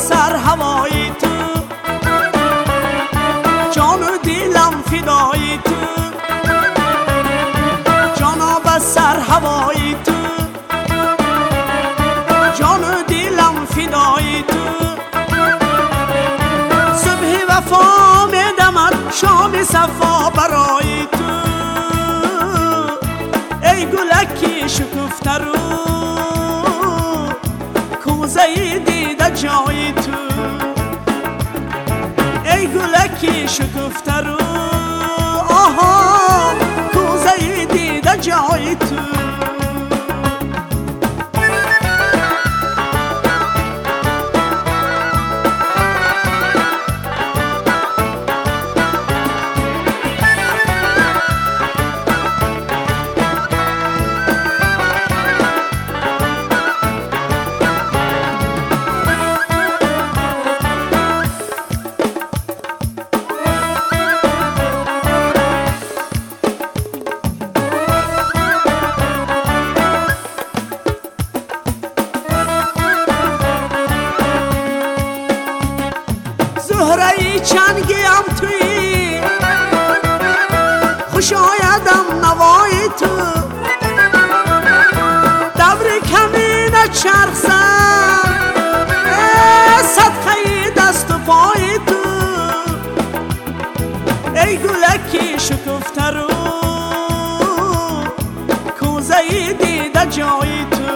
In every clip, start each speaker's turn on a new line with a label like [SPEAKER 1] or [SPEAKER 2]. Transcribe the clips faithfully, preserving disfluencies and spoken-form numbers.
[SPEAKER 1] سر هوای تو، جان و دلم فدای تو، جانا به سر هوای تو، جان و دلم فدای تو. صبح وفا میدمد شام صفا برای تو، ای گلکی شکفته رو کوزه دیده جای تو، ای گلکی شکفته رو آها کوزه دیده جای تو. زهره چنگیم توی خوش آیدم نوای تو، دور کمینه چرخزن صدقه دست و پای تو، ای گلکی شکفته رو کوزه دیده جای تو،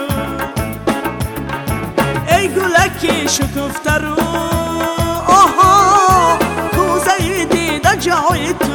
[SPEAKER 1] ای گلکی شکفته رو آها کوزه دیده جای تو.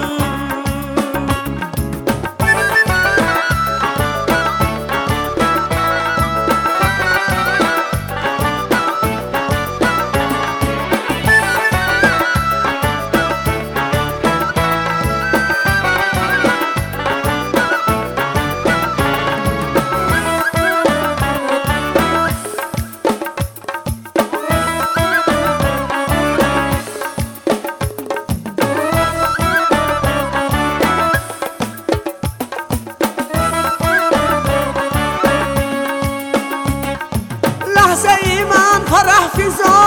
[SPEAKER 1] لحظه ای من فرح فضا،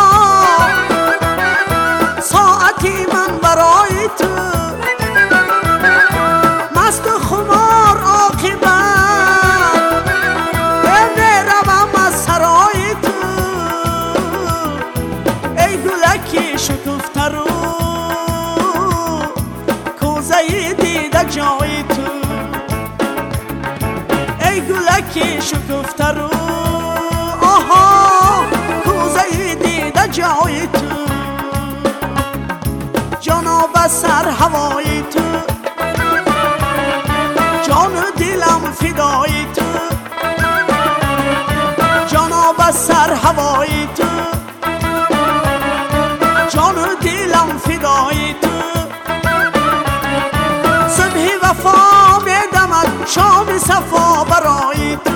[SPEAKER 1] ساعتی من برای تو، مست و خمار عاقبت میروم از سرای تو، ای گلکی شکفته رو کوزه دیده جای تو، ای گلکی شکفته رو آها کوزه دیده جای تو، جانا به سر هوای تو، جان و دلم فدای تو، جانا به سر هوای تو، جان و دلم فدای تو. صبح وفا میدمد شام صفا برای تو،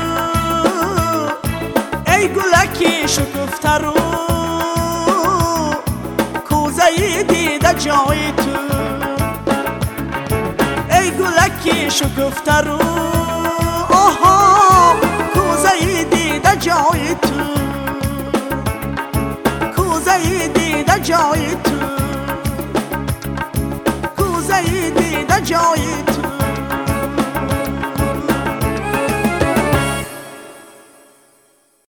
[SPEAKER 1] ای گلکی شکفته رو کوزه دیده جای تو، ای گلکی شکفته رو آها کوزه دیده جای تو.